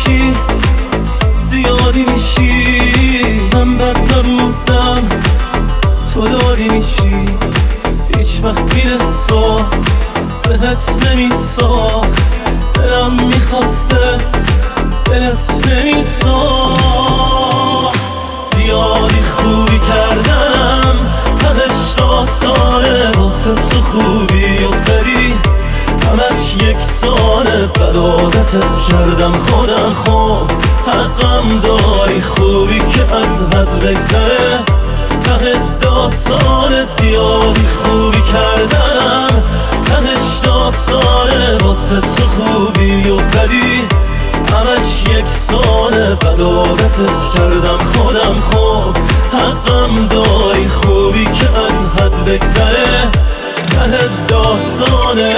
میشی، زیادی میشی. من بد نبودم، تو داری میشی. هیچ وقت بی احساس بهت نمیساخت، دلم میخواستت دلت نمیساخت. زیادی خوبی کردم، تهش آسانه. واسه تو خوبی و بدی همش یکسانه. بد عادتت کردم خودم، خب حقم داری. خوبی که از حد بگذره ته داستانه. زیادی خوبی کردم، تهش داستانه. واسه تو خوبی و بدی همش یکسانه. بد عادتت کردم خودم، خب حقم داری. خوبی که از حد بگذره ته داستانه.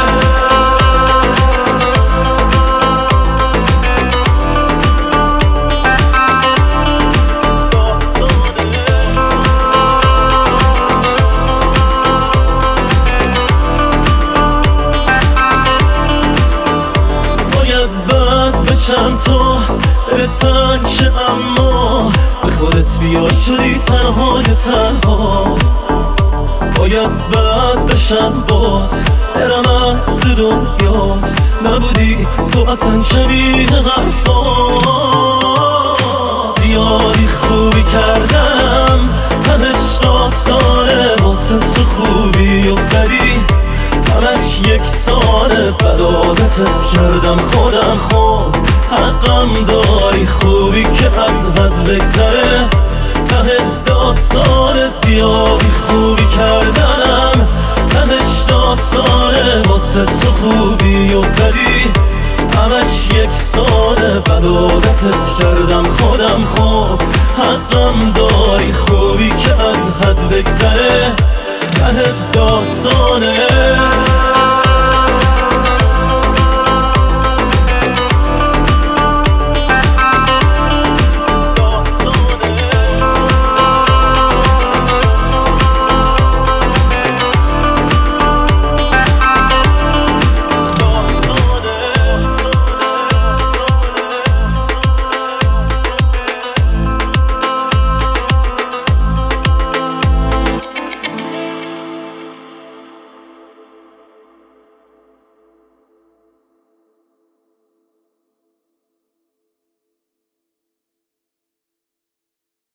بشم تو به تنگ شه، اما به خودت بیا شدی تنهای تنها. باید بد بشم بات، برم از تو دنیات. نبودی تو اصلا شبیه حرفات. زیادی خوبی کردم، تهش آسانه. واسه تو خوبی و بدی همش یکسانه. بد عادتت کردم خودم، خب حقم داری. خوبی که از حد بگذره ته داستانه. زیادی خوبی کردم، تهش داستانه. واسه تو خوبی و بدی همش یکسانه. بد عادتت کردم خودم، خب حقم داری. خوبی که از حد بگذره ته داستانه.